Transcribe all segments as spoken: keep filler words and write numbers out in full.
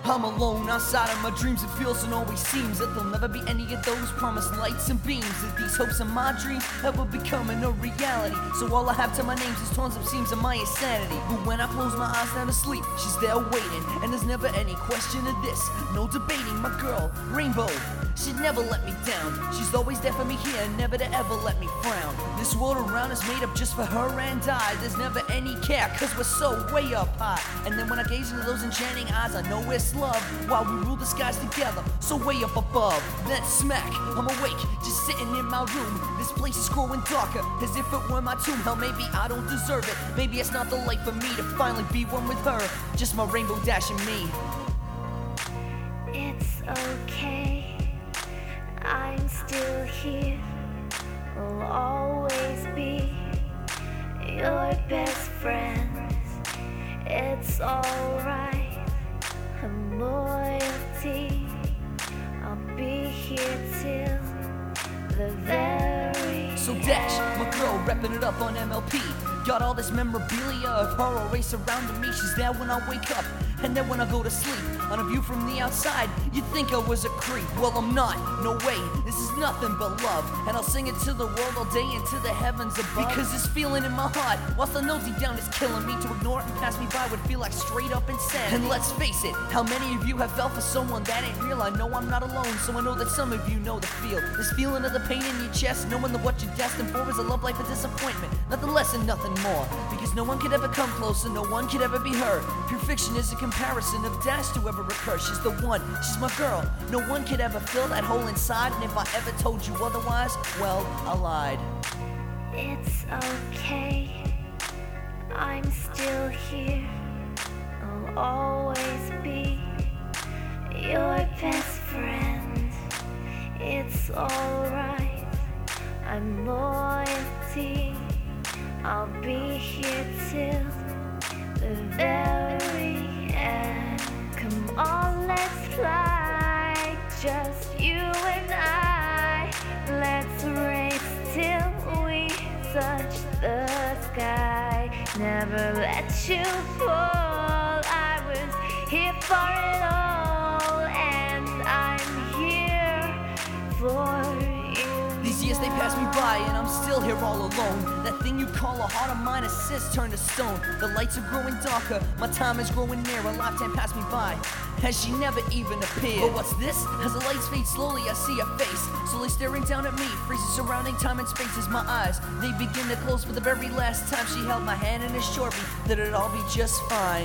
I'm alone outside of my dreams. It feels and always seems that there'll never be any of those promised lights and beams. That these hopes and my dreams ever becoming a reality. So all I have to my names is torn up seams of my insanity. But when I close my eyes down to sleep, she's there waiting, and there's never any question of this. No debating, my girl, Rainbow. She'd never let me down. She's always there for me here, never to ever let me frown. This world around is made up just for her and I. There's never any care, cause we're so way up high. And then when I gaze into those enchanting eyes, I know it's love, while we rule the skies together, so way up above. Then smack, I'm awake, just sitting in my room. This place is growing darker, as if it were my tomb. Hell, maybe I don't deserve it. Maybe it's not the life for me to finally be one with her. Just my rainbow dashing me. It's okay, I'm still here. Will always be your best friend. It's alright, I'm loyalty. I'll be here till the very So Dash, my girl, repping it up on M L P. Got all this memorabilia of her always surrounding me. She's there when I wake up, and then when I go to sleep. On a view from the outside, you'd think I was a creep. Well, I'm not, no way, this is nothing but love. And I'll sing it to the world all day and to the heavens above. Because this feeling in my heart, whilst I know deep down it's killing me. To ignore it and pass me by would feel like straight up insanity. And let's face it, how many of you have felt for someone that ain't real? I know I'm not alone, so I know that some of you know the feel. This feeling of the pain in your chest, knowing that what you're destined for is a love life of disappointment. Nothing less and nothing more. Because no one could ever come close and no one could ever be her. Pure fiction is a comparison of Dash to ever recur. She's the one, she's my girl. No one could ever fill that hole inside. And if I ever told you otherwise, well, I lied. It's okay, I'm still here. I'll always be your best friend. It's alright, I'm loyalty. I'll be here till the very end. Come on, let's fly, just you and I. Let's race till we touch the sky. Never let you fall, I was here for it all. And I'm here for you. These years they pass me by and I'm still here all alone. That thing you call a heart of mine has since turned to stone. The lights are growing darker, my time is growing near. A lifetime passed me by, as she never even appeared. But what's this? As the lights fade slowly, I see her face, slowly staring down at me. Freezes surrounding time and space as my eyes, they begin to close. For the very last time she held my hand and assured me that it'd all be just fine.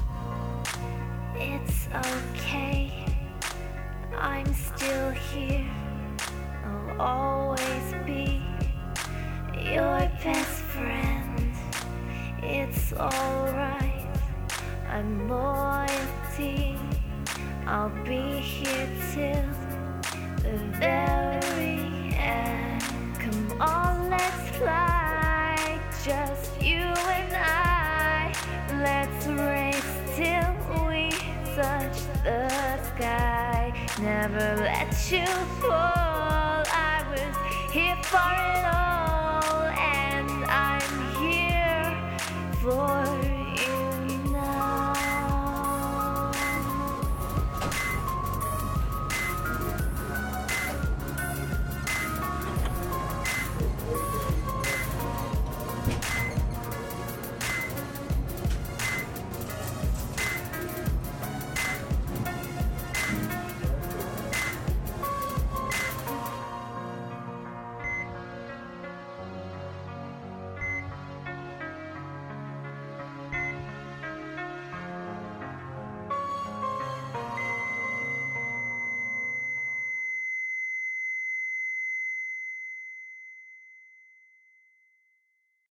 It's okay, I'm still here. I'll always be your best friend. It's alright, I'm loyalty. I'll be here till the very end. Come on, let's fly, just you and I. Let's race till we touch the sky. Never let you fall, I was here for it all.